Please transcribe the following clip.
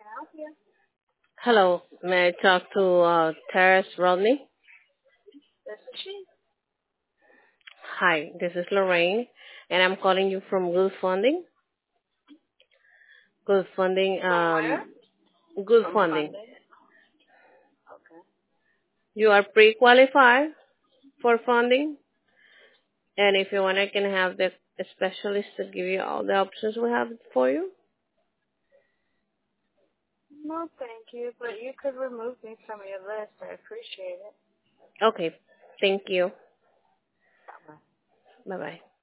help you? Hello, may I talk to Terrace Rodney? This is she. Hi, this is Lorraine, and I'm calling you from Good Funding. Good Funding, From where? Good From Funding. funding. Okay. You are pre-qualified for funding, and if you want, I can have the specialist to give you all the options we have for you. No, thank you, but you could remove me from your list. I appreciate it. Okay, thank you. Bye. Bye bye.